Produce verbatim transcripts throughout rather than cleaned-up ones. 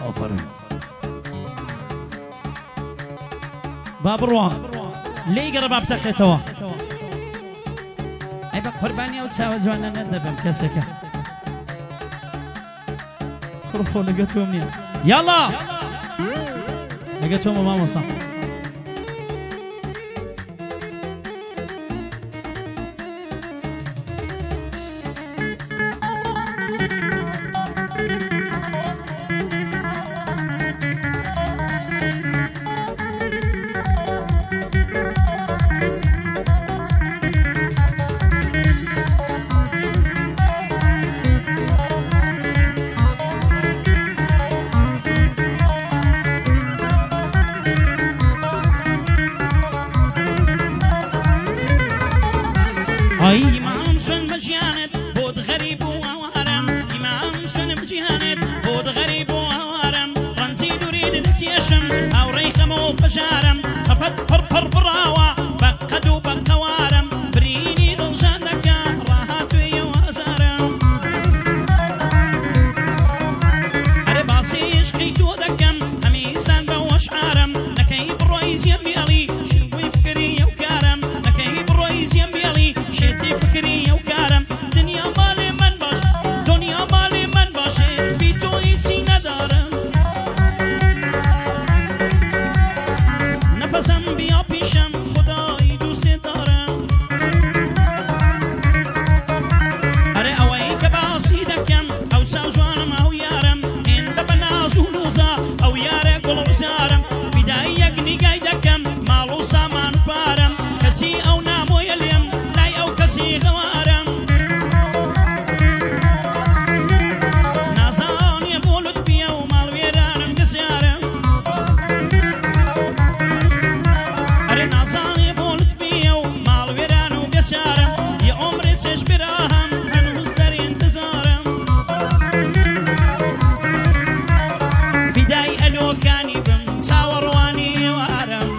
آفرین با بڕوە لێی گەڕە با بتەقێتەوە ئەی بە قوربانی ئەو چاوە جوانە نەدەبم کەسێکە کوڕخۆ لەگە تۆم نییە یاڵا لەگە تۆمە مامۆستا إمام سن بجيانت بود غريب ووارم إمام سن بجيانت بود غريب ووارم رنسي دريد دكيشم أو ريخم وفجارم خفت فرفر براوة بقد وبقوارم بريني ضل جانك راهات ويوازارم عرباسيش خيتو دكم هميسان بوشعارم نكي برويز يميالي شلوي فكري يوكارم نكي برويز يميالي شدي فكري وكارم دنيا مالي من باش دنيا مالي من باش بيتو يسي ندارم نفسم بيا بيشم خداي دوسي دارم اري اوي كباسي دكم او ساوزوانم او يارم ان دبنازو لوزا او ياري قلب زارم بداية نيجاي دكم مالو سامان بارم كسي او نامو يليم كسي غوارم نازان يبولد بيا ومال ويرانم قسيارم أري نازان يبولد بيا ومال ويرانم قسيارم يا عمري سيش براهم هنوز داري انتظارم فداي ألو كاني بم ساور واني وارم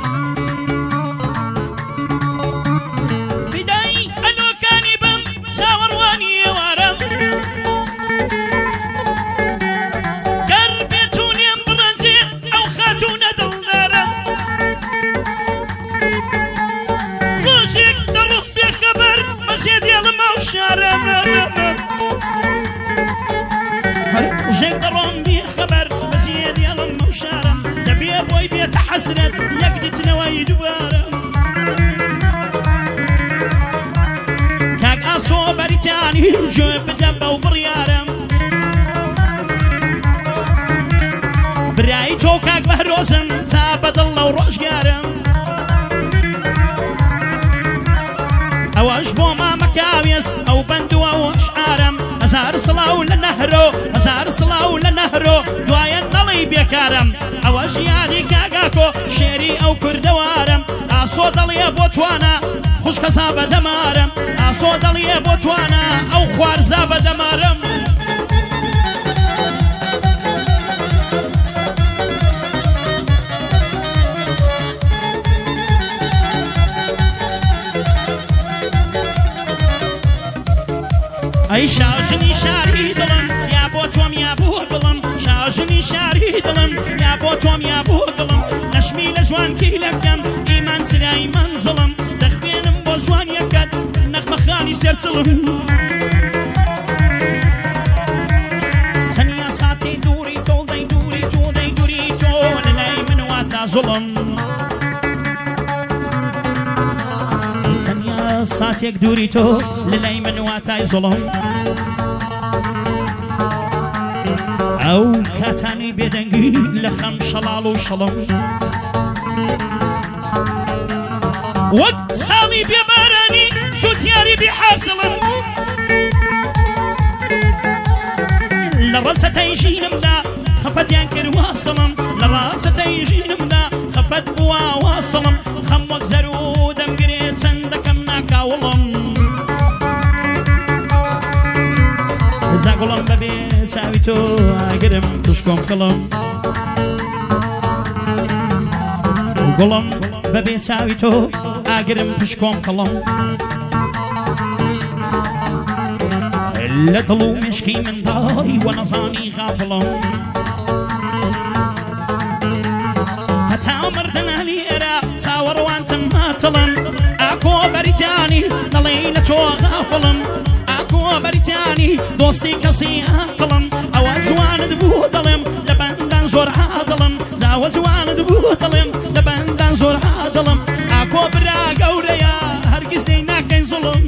جيك درون بيه خبر بس يدي الله موشارم دبي ابوي بيت حسرت يقدت نواي دوارم كاك اصو بريتاني جوب جبه وبريارم براي تو كاك بهروسم ثابت الله وروش قارم اوش بو ما مكاويس او بندو او اشعارم هزار صلاة لنهرو هزار صلاة لنهرو دوايا نلي بيكارم اوش يادي كاكاكو شيري او كردوارم اسو دلي بوتوانا خوش كسابة دمارم اسو دلي بوتوانا او خوار زابة دمارم أي شاجني شاري دلم يا بوتوم يا بودلم شاجني شاري دلم يا بوتوم يا بودلم نشمي لجوان كيلكم إيمان سراي منزلم دخبينم بوجوان يكد نخمة خاني سرتلم سنيا ساتي دوري تو دي دوري تو دي دوري تو للاي من واتا ظلم ساتيك دوريتو للاي من واتاي ظلم او كاتاني بيدنجي لخم شلال وشلم وك سامي بيباراني سوتياري بحاصلم لراسة يجينم دا خفت ينكر واصلم لراسة يجينم دا خفت بوا واصلم خمك زرو دم قريت سندكم ناكاولم زاقلم ببي ساويتو اقرم تشكم قلم قلم ببي ساويتو اقرم تشكم قلم إلا طلو مشكي من داري ونصاني غافلم مردنا ليرا ساور وانتم ماتلن اكو بريتاني ليلة تو غافلن اكو بريتاني دوستي كسي عقلن او زوان دبودلم لبندان زور عادلم زاو زوان دبودلم لبندان زور عادلم اكو برا قوريا هرقز دينا كين ظلم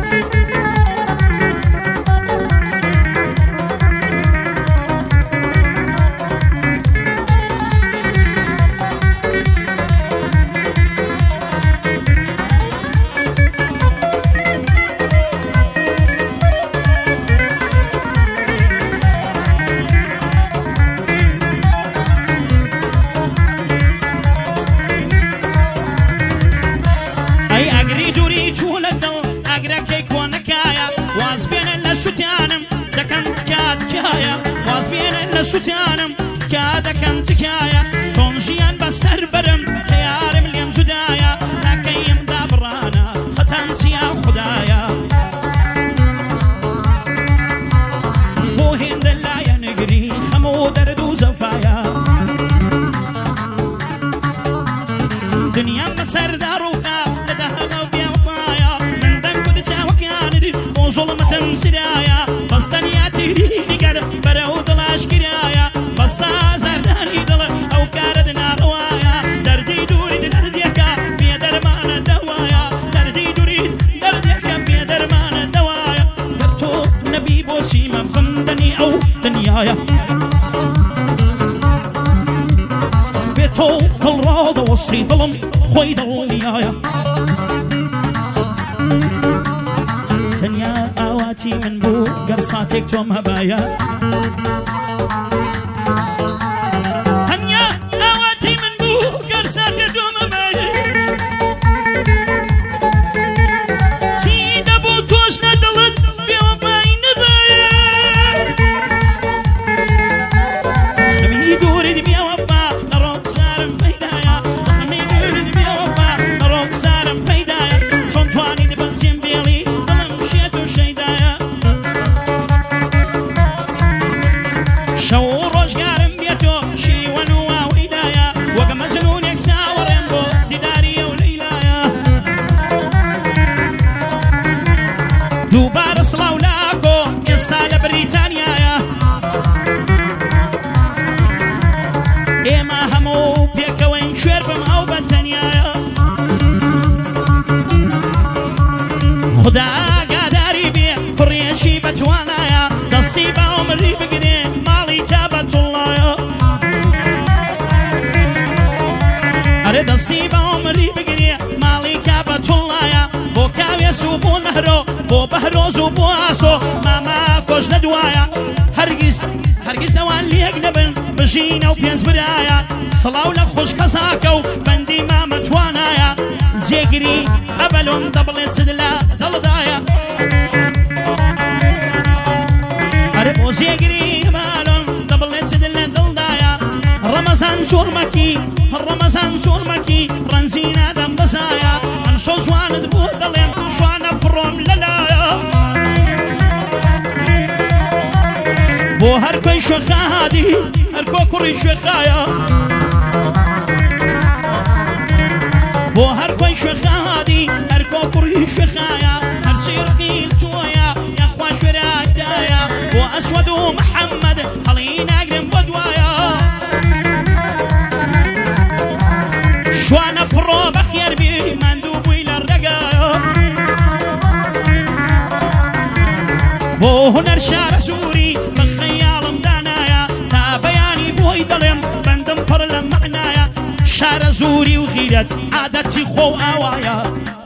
سوتانم كادكم تكايا صنجيان بسر برم خيارم ليم زدايا لكيم دابرانا ختم سيا خدايا بوهين دلايا نقري خمو دردو زفايا دنيا مسر داروكا لدهنا وبيا وفايا من دنكو دسا وكيان دي وظلمة سرايا بسطنيا تيريني قد برو دلاش كرايا بسا زرداني دل او كاردنا روايا دردي دوري درديكا بيا درمان دوايا دردي دوري درديكا بيا درمان دوايا كرتو نبي بوسي ما فندني او دنيايا بيتو الراضة وصي ظلم خوي دلنيايا دنيا اواتي من بو قرصاتك توم هبايا خدا قادري بي فريشي بتوانايا دستي بعمري بقري مالي كابت الله أري دستي بعمري بقري مالي كابت الله بو كاويس وبو نهرو بو بهروز وبو عصو ماما كوش ندوايا هرقز هرقز اوان ليك نبن بجينا وبينز برايا صلاو لخوش كساكو بندي ما متوانايا زيقري أبلون دبلت سدلا دلدايا أربو زيقري أبلون دبلت سدلا دلدايا رمضان سور مكي رمضان سور مكي رنزينا دم بسايا أنشو زوان دبو دلم شوان بروم للايا بو هركوي شخادي هركو كوري شخايا بو هركوي شخادي هركو كوري شخايا هرسير قيل تويا يا اخوان شرايدايا بو اسود ومحمد خلينا اقرم بدوايا شوانا برو بخير بي مندوب الى الرقايا بو هنر شارع سوري بخيال مدانايا تا بياني بوي ظلم بندم فرلم معنايا شارع زوري وغيرت عادتي خو اوايا